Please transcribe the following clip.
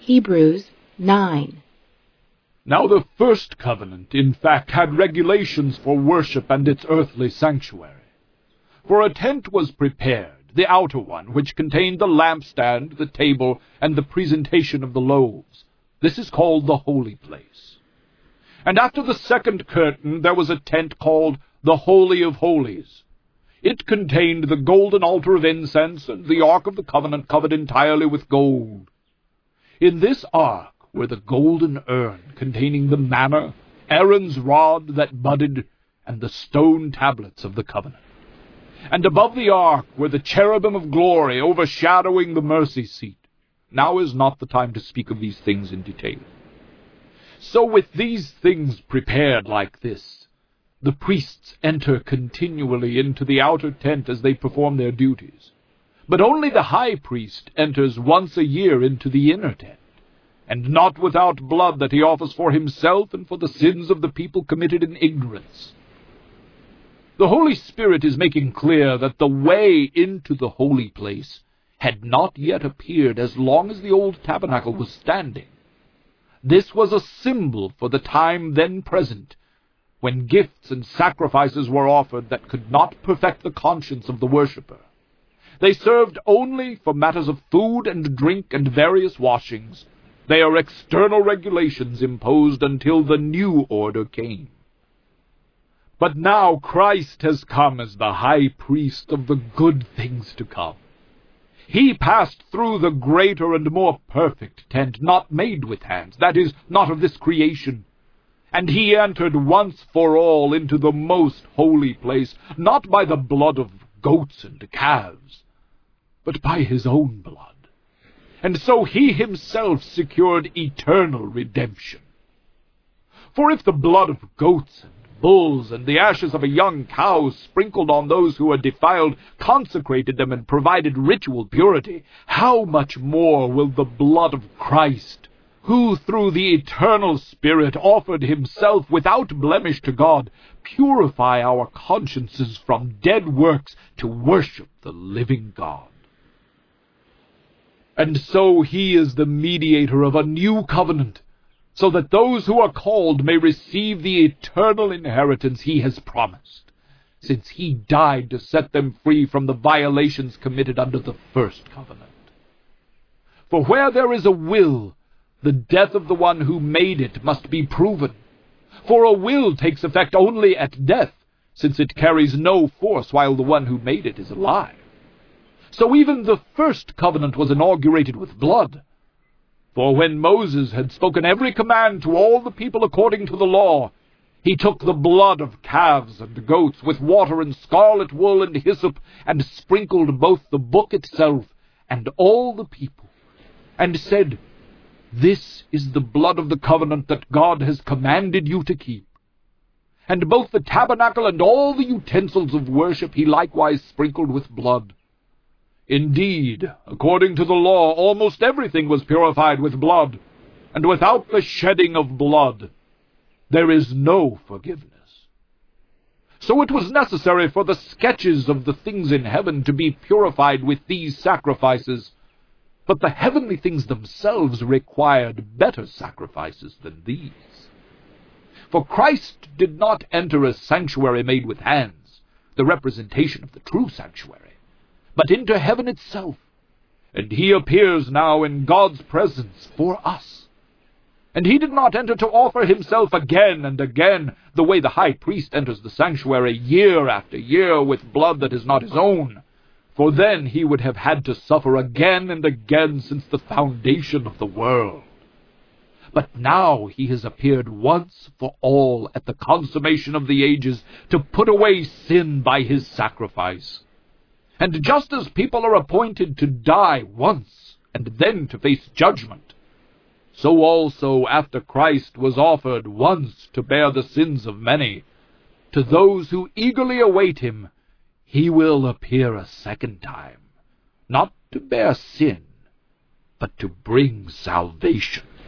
Hebrews 9. Now the first covenant, in fact, had regulations for worship and its earthly sanctuary. For a tent was prepared, the outer one, which contained the lampstand, the table, and the presentation of the loaves. This is called the holy place. And after the second curtain there was a tent called the Holy of Holies. It contained the golden altar of incense and the ark of the covenant covered entirely with gold. In this ark were the golden urn containing the manna, Aaron's rod that budded, and the stone tablets of the covenant. And above the ark were the cherubim of glory overshadowing the mercy seat. Now is not the time to speak of these things in detail. So with these things prepared like this, the priests enter continually into the outer tent as they perform their duties. But only the high priest enters once a year into the inner tent, and not without blood that he offers for himself and for the sins of the people committed in ignorance. The Holy Spirit is making clear that the way into the holy place had not yet appeared as long as the old tabernacle was standing. This was a symbol for the time then present, when gifts and sacrifices were offered that could not perfect the conscience of the worshipper. They served only for matters of food and drink and various washings. They are external regulations imposed until the new order came. But now Christ has come as the high priest of the good things to come. He passed through the greater and more perfect tent, not made with hands, that is, not of this creation. And he entered once for all into the most holy place, not by the blood of goats and calves, but by his own blood. And so he himself secured eternal redemption. For if the blood of goats and bulls and the ashes of a young cow sprinkled on those who were defiled consecrated them and provided ritual purity, how much more will the blood of Christ, who through the eternal Spirit offered himself without blemish to God, purify our consciences from dead works to worship the living God. And so he is the mediator of a new covenant, so that those who are called may receive the eternal inheritance he has promised, since he died to set them free from the violations committed under the first covenant. For where there is a will, the death of the one who made it must be proven. For a will takes effect only at death, since it carries no force while the one who made it is alive. So even the first covenant was inaugurated with blood. For when Moses had spoken every command to all the people according to the law, he took the blood of calves and goats with water and scarlet wool and hyssop, and sprinkled both the book itself and all the people, and said, "This is the blood of the covenant that God has commanded you to keep." And both the tabernacle and all the utensils of worship he likewise sprinkled with blood. Indeed, according to the law, almost everything was purified with blood, and without the shedding of blood, there is no forgiveness. So it was necessary for the sketches of the things in heaven to be purified with these sacrifices, but the heavenly things themselves required better sacrifices than these. For Christ did not enter a sanctuary made with hands, the representation of the true sanctuary, but into heaven itself, and he appears now in God's presence for us. And he did not enter to offer himself again and again, the way the high priest enters the sanctuary year after year with blood that is not his own, for then he would have had to suffer again and again since the foundation of the world. But now he has appeared once for all at the consummation of the ages to put away sin by his sacrifice. And just as people are appointed to die once and then to face judgment, so also after Christ was offered once to bear the sins of many, to those who eagerly await him, he will appear a second time, not to bear sin, but to bring salvation.